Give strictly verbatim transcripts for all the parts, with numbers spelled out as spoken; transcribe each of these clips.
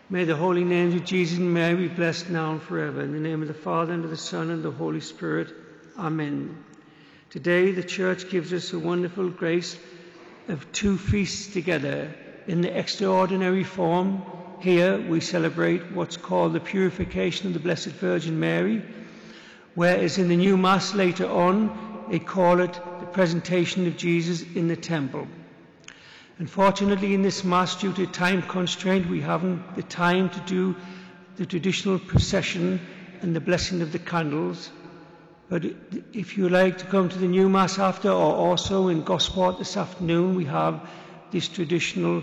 May the holy names of Jesus and Mary be blessed now and forever. In the name of the Father, and of the Son, and of the Holy Spirit. Amen. Today the Church gives us a wonderful grace of two feasts together in the extraordinary form. Here we celebrate what's called the purification of the Blessed Virgin Mary, whereas in the new Mass later on they call it the presentation of Jesus in the temple. Unfortunately, in this Mass, due to time constraint, we haven't the time to do the traditional procession and the blessing of the candles. But if you like to come to the new Mass after, or also in Gosport this afternoon, we have this traditional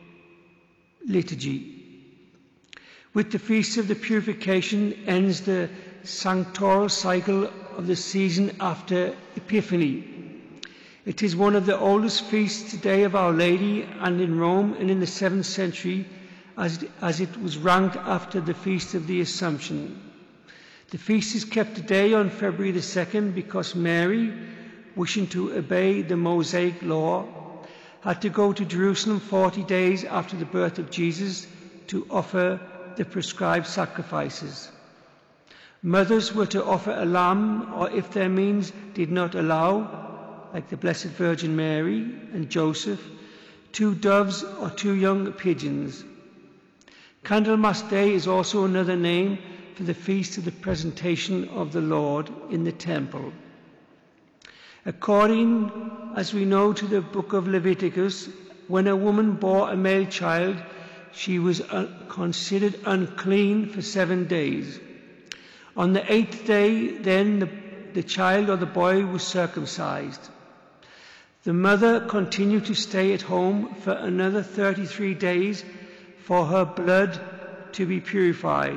liturgy. With the Feast of the Purification ends the sanctoral cycle of the season after Epiphany. It is one of the oldest feasts today of Our Lady, and in Rome and in the seventh century, as, as it was ranked after the Feast of the Assumption. The feast is kept today on February the second because Mary, wishing to obey the Mosaic law, had to go to Jerusalem forty days after the birth of Jesus to offer the prescribed sacrifices. Mothers were to offer a lamb, or if their means did not allow, like the Blessed Virgin Mary and Joseph, two doves or two young pigeons. Candlemas Day is also another name for the feast of the presentation of the Lord in the temple. According, as we know, to the book of Leviticus, when a woman bore a male child, she was considered unclean for seven days. On the eighth day, then, the, the child or the boy was circumcised. The mother continued to stay at home for another thirty-three days for her blood to be purified.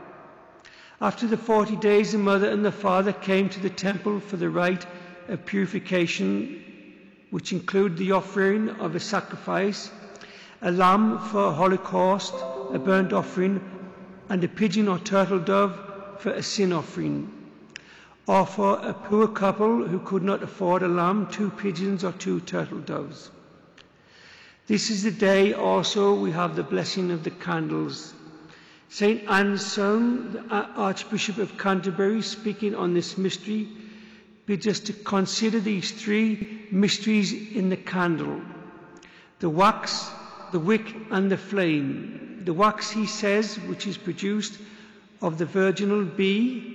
After the forty days, the mother and the father came to the temple for the rite of purification, which included the offering of a sacrifice, a lamb for a holocaust, a burnt offering, and a pigeon or turtle dove for a sin offering. Or for a poor couple who could not afford a lamb, two pigeons or two turtle doves. This is the day also we have the blessing of the candles. Saint Anselm, the Archbishop of Canterbury, speaking on this mystery, bids us to consider these three mysteries in the candle: the wax, the wick, and the flame. The wax, he says, which is produced of the virginal bee,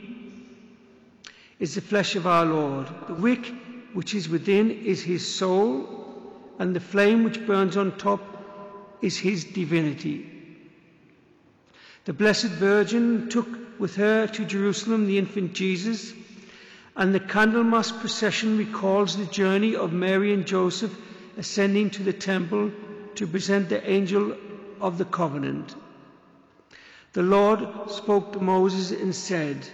is the flesh of our Lord. The wick, which is within, is his soul, and the flame which burns on top is his divinity. The Blessed Virgin took with her to Jerusalem the infant Jesus, and the Candlemas procession recalls the journey of Mary and Joseph ascending to the temple to present the angel of the covenant. The Lord spoke to Moses and said.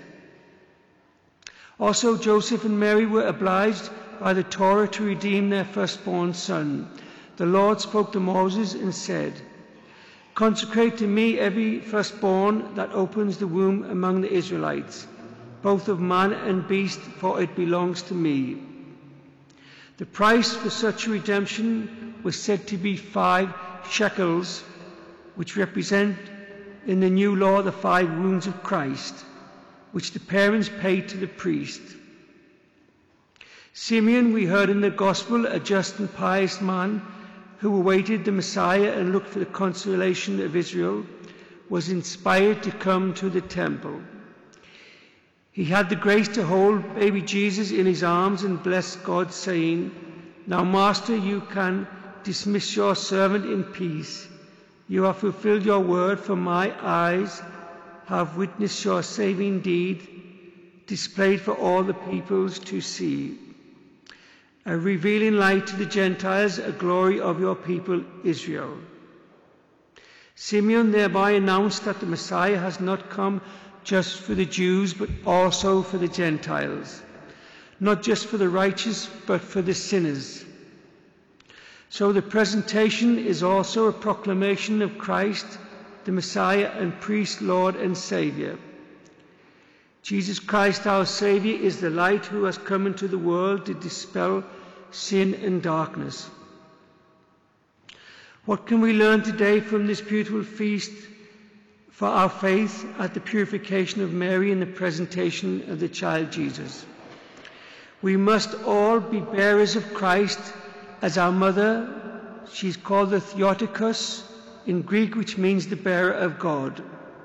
Also, Joseph and Mary were obliged by the Torah to redeem their firstborn son. The Lord spoke to Moses and said, "Consecrate to me every firstborn that opens the womb among the Israelites, both of man and beast, for it belongs to me." The price for such a redemption was said to be five shekels, which represent in the new law the five wounds of Christ, which the parents paid to the priest. Simeon, we heard in the Gospel, a just and pious man who awaited the Messiah and looked for the consolation of Israel, was inspired to come to the temple. He had the grace to hold baby Jesus in his arms and bless God, saying, "Now, Master, you can dismiss your servant in peace. You have fulfilled your word, for my eyes have witnessed your saving deed, displayed for all the peoples to see, a revealing light to the Gentiles, a glory of your people Israel." Simeon thereby announced that the Messiah has not come just for the Jews, but also for the Gentiles, not just for the righteous, but for the sinners. So the presentation is also a proclamation of Christ, the Messiah and priest, Lord and Saviour. Jesus Christ, our Saviour, is the light who has come into the world to dispel sin and darkness. What can we learn today from this beautiful feast for our faith at the purification of Mary and the presentation of the child Jesus. We must all be bearers of Christ as our mother. She's called the Theotokos in Greek, which means the bearer of God.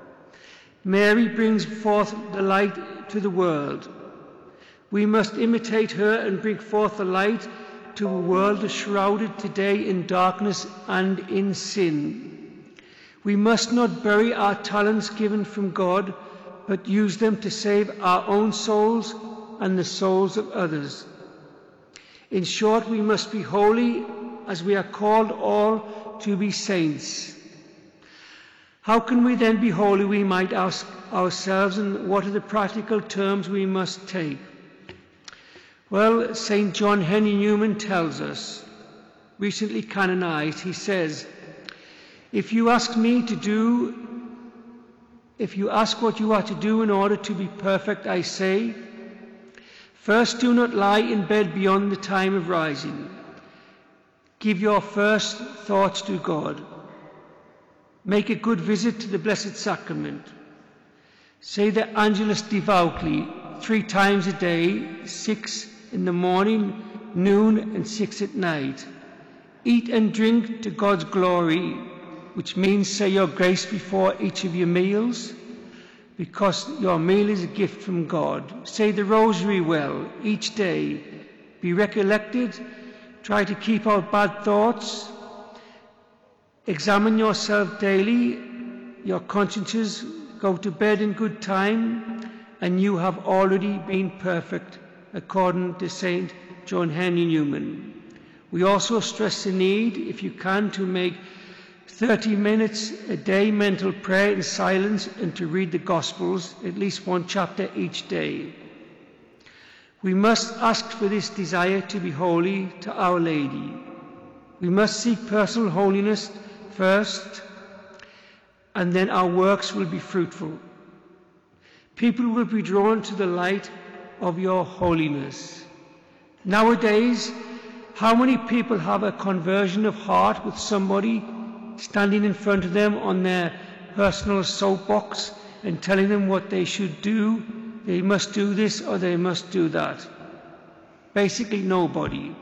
Mary brings forth the light to the world. We must imitate her and bring forth the light to a world shrouded today in darkness and in sin. We must not bury our talents given from God, but use them to save our own souls and the souls of others. In short, we must be holy as we are called all to be saints. How can we then be holy, we might ask ourselves, and what are the practical terms we must take? Well, Saint John Henry Newman tells us, recently canonized, he says, if you ask me to do, if you ask what you are to do in order to be perfect, I say, first, do not lie in bed beyond the time of rising. Give your first thoughts to God. Make a good visit to the Blessed Sacrament. Say the Angelus devoutly three times a day, six in the morning, noon, and six at night. Eat and drink to God's glory, which means say your grace before each of your meals, because your meal is a gift from God. Say the Rosary well each day. Be recollected. Try to keep out bad thoughts. Examine yourself daily, your consciences. Go to bed in good time, and you have already been perfect, according to Saint John Henry Newman. We also stress the need, if you can, to make thirty minutes a day mental prayer in silence and to read the Gospels, at least one chapter each day. We must ask for this desire to be holy to Our Lady. We must seek personal holiness first, and then our works will be fruitful. People will be drawn to the light of your holiness. Nowadays, how many people have a conversion of heart with somebody standing in front of them on their personal soapbox and telling them what they should do? They must do this or they must do that. Basically nobody.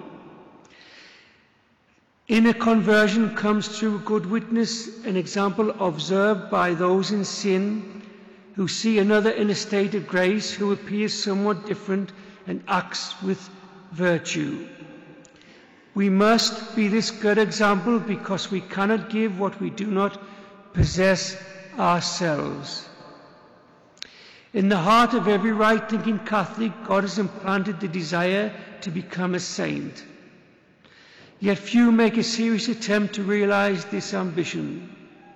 Inner conversion comes through good witness, an example observed by those in sin who see another in a state of grace who appears somewhat different and acts with virtue. We must be this good example because we cannot give what we do not possess ourselves. In the heart of every right-thinking Catholic, God has implanted the desire to become a saint. Yet few make a serious attempt to realize this ambition.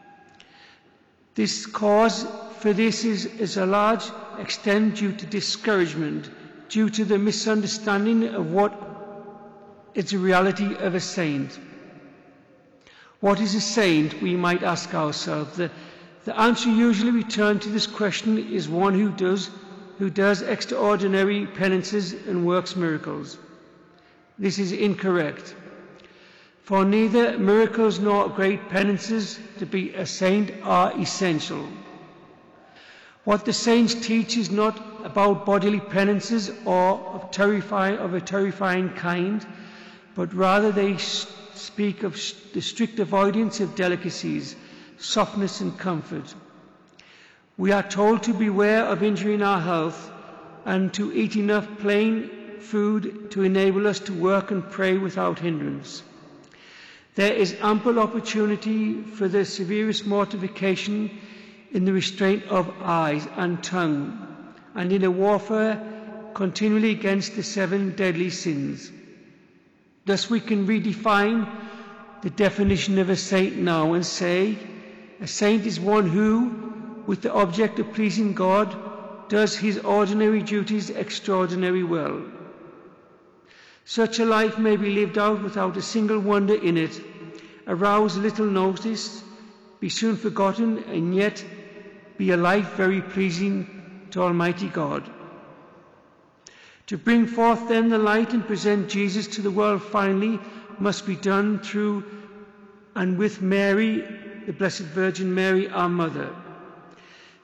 This cause for this is, is a large extent due to discouragement, due to the misunderstanding of what is the reality of a saint. What is a saint, we might ask ourselves. The, the answer usually returned to this question is one who does, who does extraordinary penances and works miracles. This is incorrect. For neither miracles nor great penances to be a saint are essential. What the saints teach is not about bodily penances or of, terrifying, of a terrifying kind, but rather they speak of the strict avoidance of delicacies, softness and comfort. We are told to beware of injuring our health and to eat enough plain food to enable us to work and pray without hindrance. There is ample opportunity for the severest mortification in the restraint of eyes and tongue, and in a warfare continually against the seven deadly sins. Thus we can redefine the definition of a saint now and say, a saint is one who, with the object of pleasing God, does his ordinary duties extraordinarily well. Such a life may be lived out without a single wonder in it, arouse little notice, be soon forgotten, and yet be a life very pleasing to Almighty God. To bring forth then the light and present Jesus to the world finally must be done through and with Mary, the Blessed Virgin Mary, our Mother.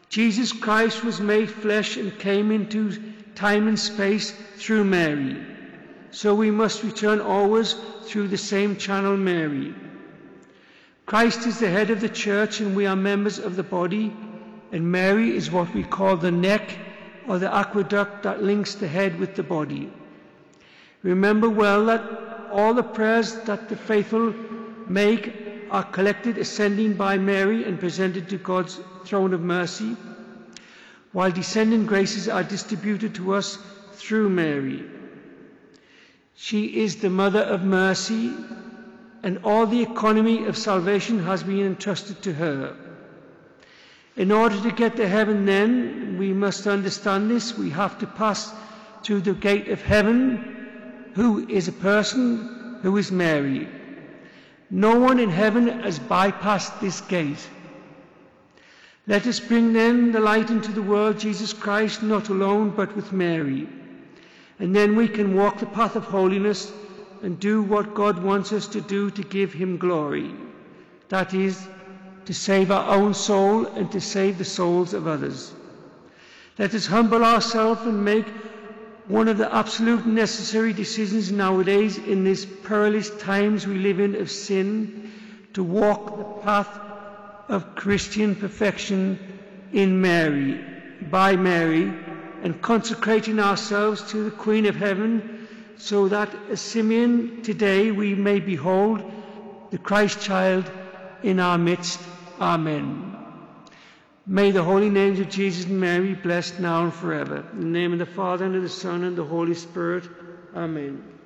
Jesus Christ was made flesh and came into time and space through Mary. So we must return always through the same channel, Mary. Christ is the head of the church and we are members of the body, and Mary is what we call the neck or the aqueduct that links the head with the body. Remember well that all the prayers that the faithful make are collected ascending by Mary and presented to God's throne of mercy, while descending graces are distributed to us through Mary. She is the mother of mercy, and all the economy of salvation has been entrusted to her. In order to get to heaven then, we must understand this, we have to pass through the gate of heaven, who is a person who is Mary. No one in heaven has bypassed this gate. Let us bring then the light into the world, Jesus Christ, not alone but with Mary. And then we can walk the path of holiness and do what God wants us to do to give him glory. That is, to save our own soul and to save the souls of others. Let us humble ourselves and make one of the absolute necessary decisions nowadays in these perilous times we live in of sin, to walk the path of Christian perfection in Mary, by Mary, and consecrating ourselves to the Queen of Heaven, so that as Simeon today we may behold the Christ child in our midst. Amen. May the holy names of Jesus and Mary be blessed now and forever. In the name of the Father, and of the Son, and the Holy Spirit. Amen.